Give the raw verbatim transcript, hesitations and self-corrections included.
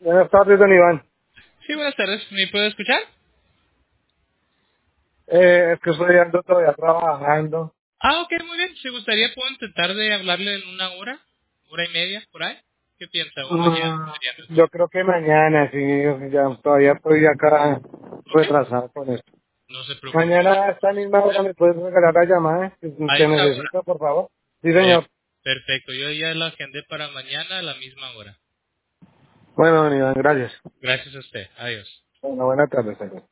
Buenas tardes, don Iván. Sí, buenas tardes. ¿Me puede escuchar? Eh, es que estoy ando todavía trabajando. Ah, ok, muy bien. Si gustaría, puedo intentar de hablarle en una hora, hora y media, por ahí. ¿Qué piensa? ¿O mañana Mm, sería mejor? yo creo que mañana, sí, ya todavía estoy acá Ok. retrasado con esto. No se preocupe. Mañana a esta misma hora me puedes regalar la llamada que A que esa hora. necesito, por favor. Sí, Per- señor. perfecto. Yo ya la agendé para mañana a la misma hora. Bueno, don Iván, gracias. Gracias a usted. Adiós. Bueno, buenas tardes, señor.